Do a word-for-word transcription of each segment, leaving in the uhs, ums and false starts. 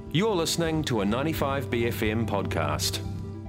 You're listening to a ninety-five B F M podcast.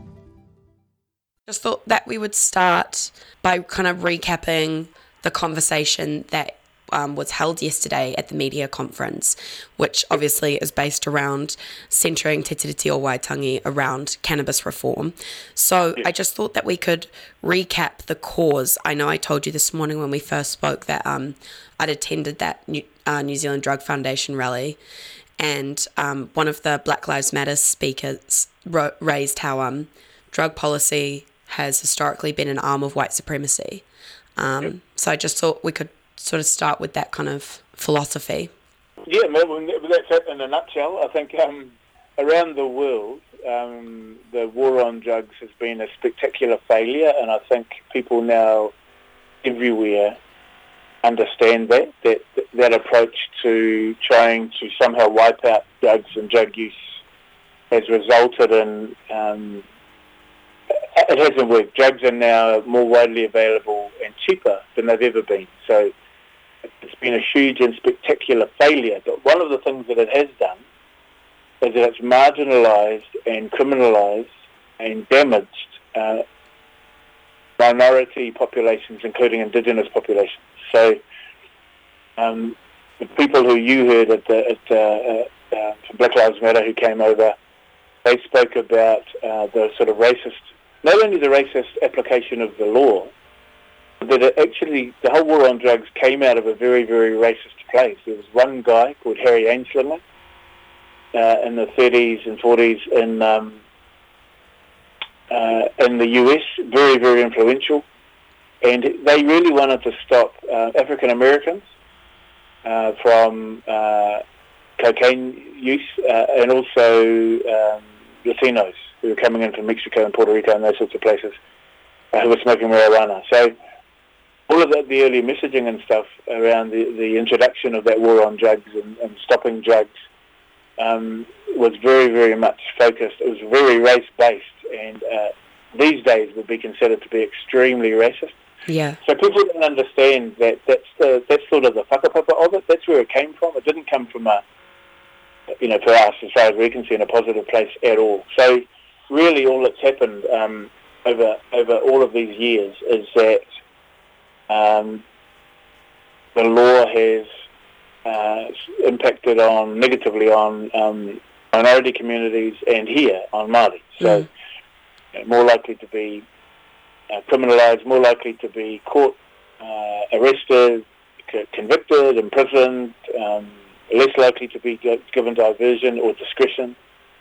Just thought that we would start by kind of recapping the conversation that um, was held yesterday at the media conference, which obviously is based around centering Te Tiriti o Waitangi around cannabis reform. So I just thought that we could recap the cause. I know I told you this morning when we first spoke that um, I'd attended that New, uh, New Zealand Drug Foundation rally, and um, one of the Black Lives Matter speakers ro- raised how um, drug policy has historically been an arm of white supremacy. Um, yep. So I just thought we could sort of start with that kind of philosophy. Yeah, well, that's it in a nutshell. I think um, around the world, um, the war on drugs has been a spectacular failure, and I think people now everywhere understand that, that that approach to trying to somehow wipe out drugs and drug use has resulted in, um, it hasn't worked. Drugs are now more widely available and cheaper than they've ever been. So it's been a huge and spectacular failure. But one of the things that it has done is that it's marginalised and criminalised and damaged uh, minority populations, including Indigenous populations. So um, the people who you heard at, the, at uh, uh, Black Lives Matter who came over, they spoke about uh, the sort of racist, not only the racist application of the law, but that it actually, the whole war on drugs came out of a very, very racist place. There was one guy called Harry Ainsley uh, in the thirties and forties in, um, uh, in the U S, very, very influential. And they really wanted to stop uh, African Americans uh, from uh, cocaine use uh, and also um, Latinos who were coming in from Mexico and Puerto Rico and those sorts of places uh, who were smoking marijuana. So all of that, the early messaging and stuff around the, the introduction of that war on drugs and, and stopping drugs um, was very, very much focused. It was very race-based, and uh, these days would be considered to be extremely racist. Yeah. So people don't understand that that's the that's sort of the whakapapa of it. That's where it came from. It didn't come from a, you know, for us, as far as we can see, in a positive place at all. So really all that's happened um, over over all of these years is that um, the law has uh, impacted on negatively on um, minority communities and here on Māori. So mm. you know, more likely to be Uh, criminalised, more likely to be caught, uh, arrested, c- convicted, imprisoned, um, less likely to be g- given diversion or discretion.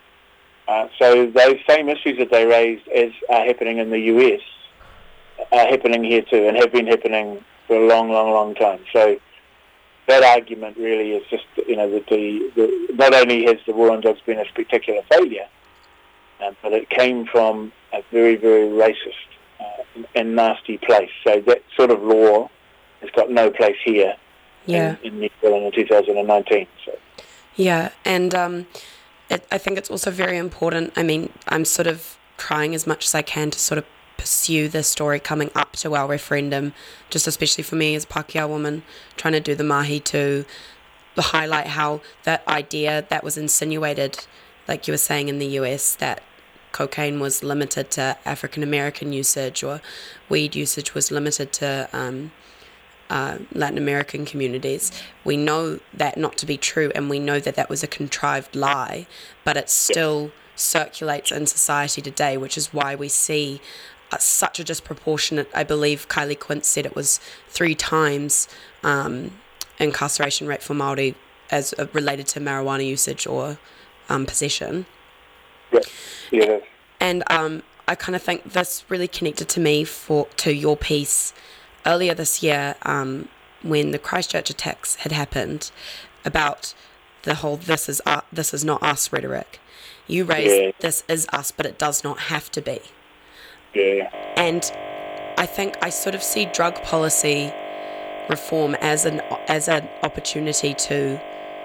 Uh, so those same issues that they raised as are happening in the U S are happening here too, and have been happening for a long, long, long time. So that argument really is just, you know, that the, the not only has the war on drugs been a spectacular failure, uh, but it came from a very, very racist Uh, and nasty place. So that sort of law has got no place here yeah. in, in New Zealand in two thousand nineteen. So. Yeah, and um, it, I think it's also very important. I mean, I'm sort of trying as much as I can to sort of pursue the story coming up to our referendum, just especially for me as a Pākehā woman, trying to do the mahi to highlight how that idea that was insinuated, like you were saying in the U S, that cocaine was limited to African American usage or weed usage was limited to um, uh, Latin American communities. We know that not to be true, and we know that that was a contrived lie, but it still circulates in society today, which is why we see uh, such a disproportionate, I believe Kylie Quince said it was three times um, incarceration rate for Māori as uh, related to marijuana usage or um, possession. Yeah. Yeah. And um, I kind of think this really connected to me for to your piece earlier this year um, when the Christchurch attacks had happened about the whole "this is uh, this is not us" rhetoric. You raised yeah. this is us, but it does not have to be. Yeah. And I think I sort of see drug policy reform as an as an opportunity to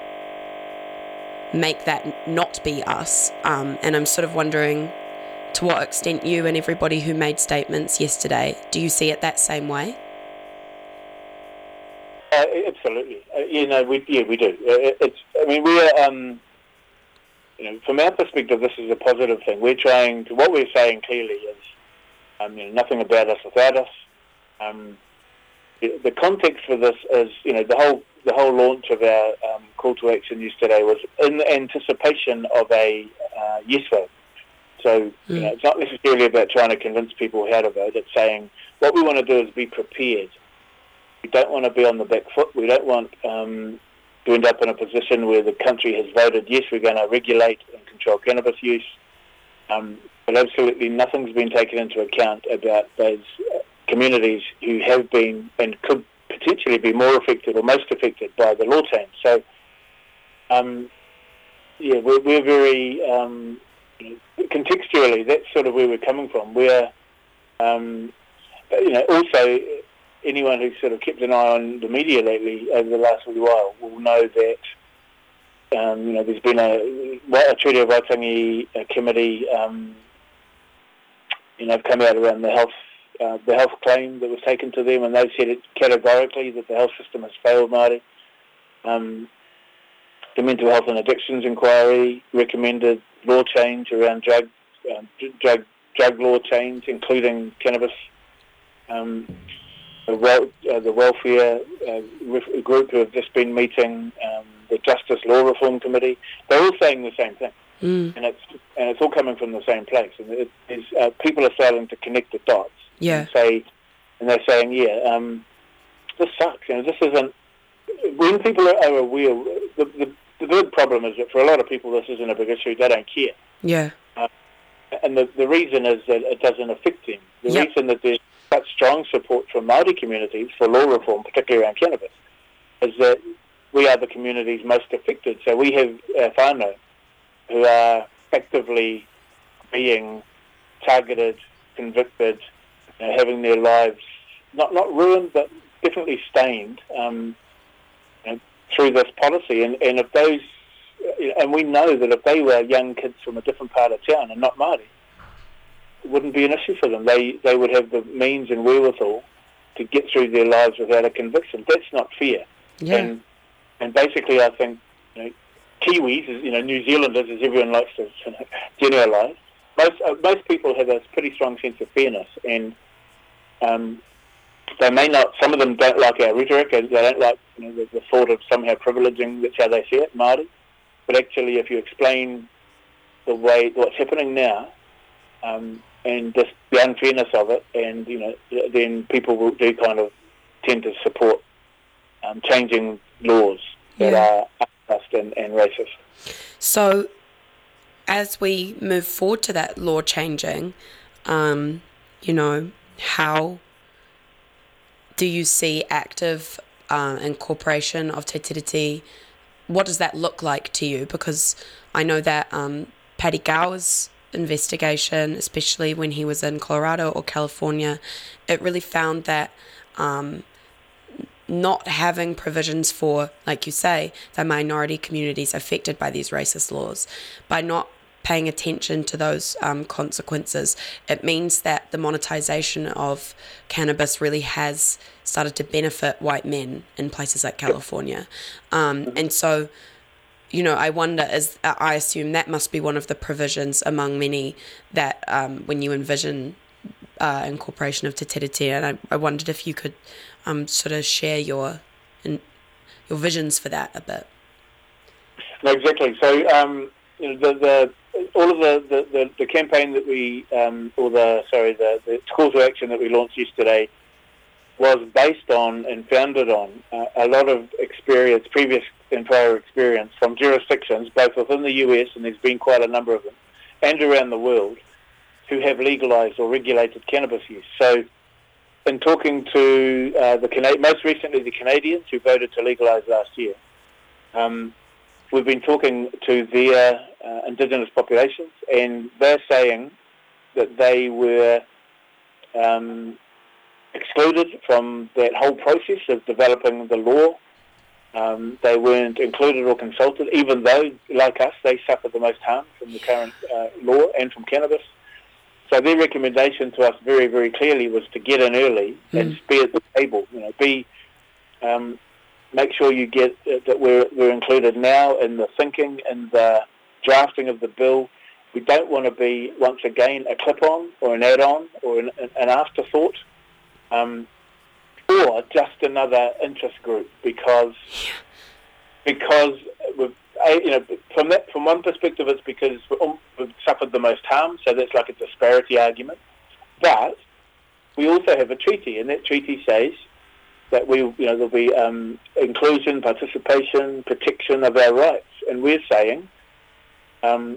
make that not be us. Um, and I'm sort of wondering to what extent you and everybody who made statements yesterday, do you see it that same way? Uh, absolutely. Uh, you know, we yeah we do. Uh, it's I mean we are um, you know, from our perspective, this is a positive thing. We're trying to, what we're saying clearly is, um, you know, nothing about us without us. Um, the, the context for this is, you know, the whole the whole launch of our um, call to action yesterday was in anticipation of a uh, yes vote. So, mm. you know, it's not necessarily about trying to convince people how to vote. It's saying what we want to do is be prepared. We don't want to be on the back foot. We don't want um, to end up in a position where the country has voted, yes, we're going to regulate and control cannabis use. Um, but absolutely nothing's been taken into account about those uh, communities who have been and could potentially be more affected or most affected by the law change. So, um, yeah, we're, we're very, um, contextually, that's sort of where we're coming from. We're, um, you know, also, anyone who's sort of kept an eye on the media lately over the last little while will know that, um, you know, there's been a, a Treaty of Waitangi a committee, um, you know, come out around the health Uh, the health claim that was taken to them, and they've said it categorically that the health system has failed Māori. Um, the Mental Health and Addictions Inquiry recommended law change around drug um, drug drug law change, including cannabis. Um, the, wel- uh, the welfare uh, ref- group who have just been meeting, um, the Justice Law Reform Committee, they're all saying the same thing. Mm. And it's and it's all coming from the same place. And it is, uh, people are starting to connect the dots. Yeah. And say, and they're saying, yeah, um, this sucks. You know, this isn't. When people are, are aware, the, the the big problem is that for a lot of people, this isn't a big issue. They don't care. Yeah. Uh, and the the reason is that it doesn't affect them. The yep. reason that there's such strong support from Māori communities for law reform, particularly around cannabis, is that we are the communities most affected. So we have our whānau who are actively being targeted, convicted, you know, having their lives not not ruined, but definitely stained um, you know, through this policy. And, and if those, and we know that if they were young kids from a different part of town and not Māori, it wouldn't be an issue for them. They they would have the means and wherewithal to get through their lives without a conviction. That's not fair. Yeah. And and basically, I think, you know, Kiwis, you know, New Zealanders, as everyone likes to generalise, most uh, most people have a pretty strong sense of fairness, and um, they may not. Some of them don't like our rhetoric, and they don't like, you know, the, the thought of somehow privileging. That's how they see it, Māori. But actually, if you explain the way what's happening now, um, and just the unfairness of it, and you know, then people will do kind of tend to support um, changing laws that yeah. are unjust and, and racist. So, as we move forward to that law changing, um, you know, how do you see active uh, incorporation of Te Tiriti? What does that look like to you? Because I know that um, Paddy Gower's investigation, especially when he was in Colorado or California, it really found that um, not having provisions for, like you say, the minority communities affected by these racist laws, by not paying attention to those um, consequences, it means that the monetization of cannabis really has started to benefit white men in places like California. Um, and so, you know, I wonder, is I assume that must be one of the provisions among many that um, when you envision uh, incorporation of Te Tiriti, and I, I wondered if you could um, sort of share your in, your visions for that a bit. No, exactly. So, um, you know, the, the all of the, the, the, the campaign that we, um, or the sorry, the, the call to action that we launched yesterday was based on and founded on uh, a lot of experience, previous and prior experience from jurisdictions, both within the U S, and there's been quite a number of them, and around the world, who have legalised or regulated cannabis use. So, in talking to uh, the Cana- most recently the Canadians who voted to legalise last year, um, we've been talking to their uh, Indigenous populations, and they're saying that they were um, excluded from that whole process of developing the law. Um, they weren't included or consulted, even though, like us, they suffer the most harm from the current uh, law and from cannabis. So their recommendation to us very, very clearly was to get in early mm. and be at the table. You know, be um, make sure you get uh, that we're we're included now in the thinking and the drafting of the bill, we don't want to be, once again, a clip-on or an add-on or an, an afterthought, um, or just another interest group, because because we've, you know, from that from one perspective, it's because we've suffered the most harm, so that's like a disparity argument. But we also have a treaty, and that treaty says that we, you know, there'll be um, inclusion, participation, protection of our rights, and we're saying um,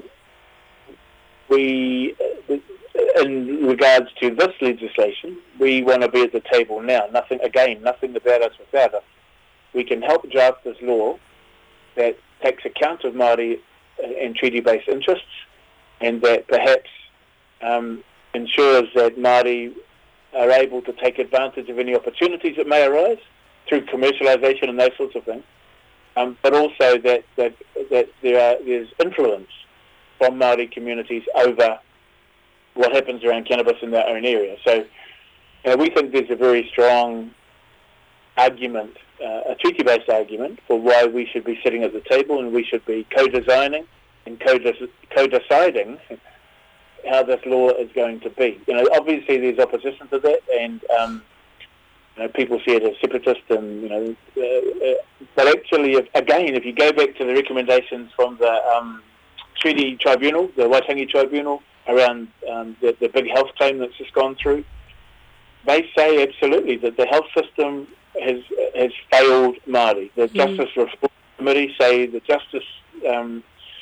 we, in regards to this legislation, we want to be at the table now. Nothing again, nothing about us without us. We can help draft this law that takes account of Māori and treaty-based interests, and that perhaps um, ensures that Māori are able to take advantage of any opportunities that may arise through commercialisation and those sorts of things, um, but also that that, that there are, there's influence from Māori communities over what happens around cannabis in their own area. So, you know, we think there's a very strong argument, uh, a treaty-based argument, for why we should be sitting at the table and we should be co-designing and co-de- co-deciding how this law is going to be. You know, obviously there's opposition to that, and um, you know, people see it as separatist, and you know, uh, uh, but actually, if, again, if you go back to the recommendations from the um, Treaty Tribunal, the Waitangi Tribunal, around um, the, the big health claim that's just gone through, they say absolutely that the health system has has failed Māori. The mm. Justice Reform Committee say the Justice um,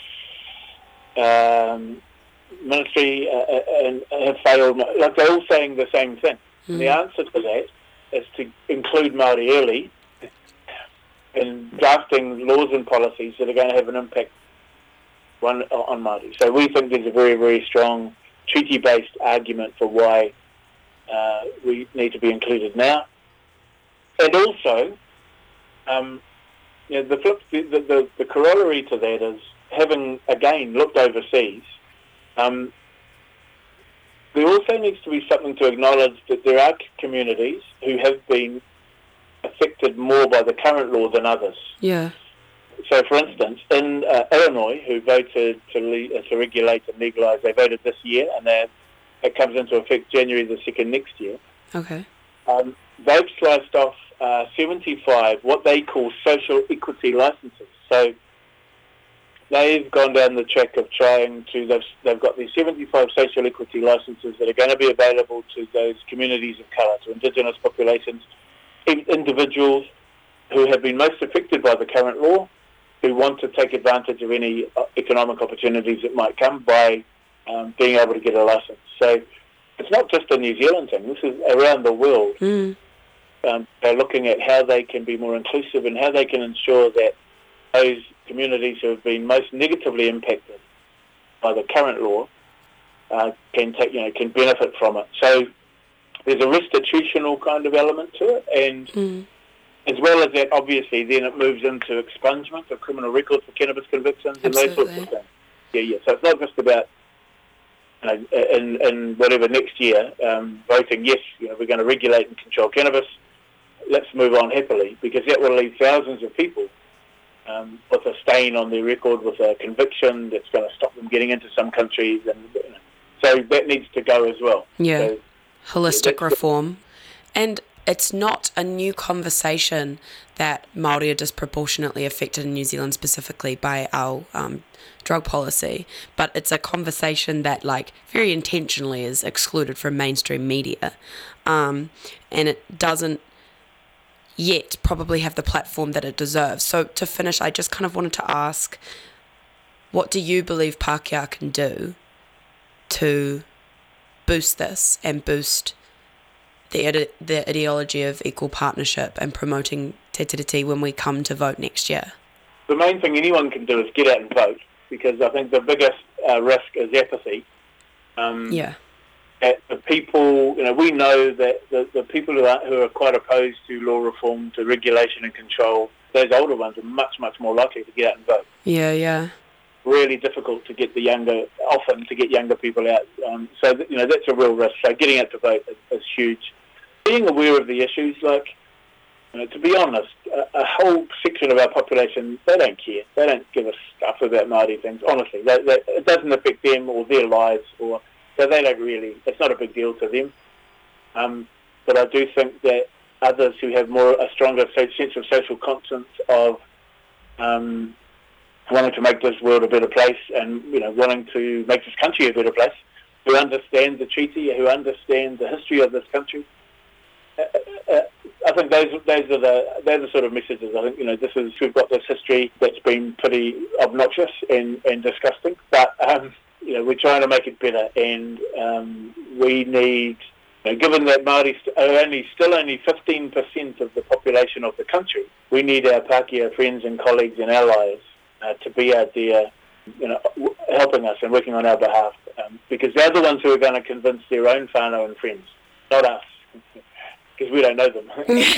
um, Ministry uh, and have failed. Like, they're all saying the same thing. Mm. And the answer to that is to include Māori early in drafting laws and policies that are going to have an impact one on Māori. So we think there's a very, very strong treaty-based argument for why uh, we need to be included now. And also, um, you know, the, flip, the, the, the corollary to that is, having, again, looked overseas, um, there also needs to be something to acknowledge that there are communities who have been affected more by the current law than others. Yeah. So, for instance, in uh, Illinois, who voted to, le- uh, to regulate and legalise, they voted this year, and it comes into effect January the second next year. Okay. Um, they've sliced off uh, seventy-five what they call social equity licences. So they've gone down the track of trying to, they've, they've got these seventy-five social equity licences that are going to be available to those communities of colour, to Indigenous populations, individuals who have been most affected by the current law, who want to take advantage of any economic opportunities that might come by um, being able to get a licence. So it's not just a New Zealand thing, this is around the world. Mm. Um, they're looking at how they can be more inclusive and how they can ensure that those communities who have been most negatively impacted by the current law uh, can take, you know, can benefit from it. So there's a restitutional kind of element to it, and mm. as well as that, obviously, then it moves into expungement of criminal records for cannabis convictions and Absolutely. those sorts of things. Yeah, yeah. So it's not just about, you know, in, in whatever next year, um, voting yes, you know, we're going to regulate and control cannabis. Let's move on happily, because that will leave thousands of people um, with a stain on their record, with a conviction that's going to stop them getting into some countries, and you know, so that needs to go as well. Yeah, so, holistic yeah, reform. And it's not a new conversation that Māori are disproportionately affected in New Zealand, specifically by our um, drug policy, but it's a conversation that, like, very intentionally is excluded from mainstream media, um, and it doesn't yet probably have the platform that it deserves. So to finish, I just kind of wanted to ask, what do you believe Pākehā can do to boost this and boost the ide- the ideology of equal partnership and promoting te tiriti when we come to vote next year? The main thing anyone can do is get out and vote, because I think the biggest uh, risk is apathy. Um, yeah. At the people, you know, we know that the, the people who are, who are quite opposed to law reform, to regulation and control, those older ones are much, much more likely to get out and vote. Yeah, yeah. Really difficult to get the younger, often to get younger people out. Um, so, that, you know, that's a real risk. So getting out to vote is, is huge. Being aware of the issues, like, You know, to be honest, a, a whole section of our population, they don't care. They don't give a stuff about Māori things, honestly. They, they, it doesn't affect them or their lives, or so they don't really, it's not a big deal to them. Um, but I do think that others who have more a stronger sense of social conscience of um, wanting to make this world a better place and, you know, wanting to make this country a better place, who understand the treaty, who understand the history of this country, uh, uh, I think those those are the those are the sort of messages. I think, you know, this is we've got this history that's been pretty obnoxious and, and disgusting, but um, you know, we're trying to make it better, and um, we need, you know, given that Māori are only still only fifteen percent of the population of the country, we need our Pākehā friends and colleagues and allies uh, to be out there, you know, helping us and working on our behalf, um, because they're the ones who are going to convince their own whānau and friends, not us. Because we don't know them.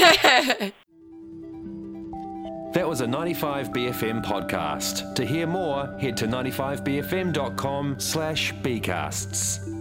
That was a ninety-five B F M podcast. To hear more, head to ninety-five b f m dot com slash bcasts.